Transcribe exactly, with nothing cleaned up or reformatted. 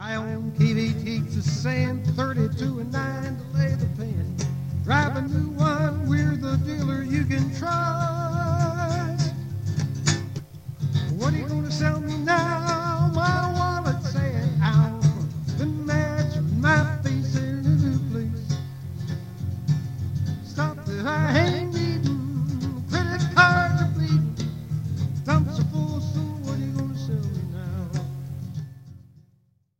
I own K V takes the sand, thirty-two and nine to lay the pen. Drive a new one, we're the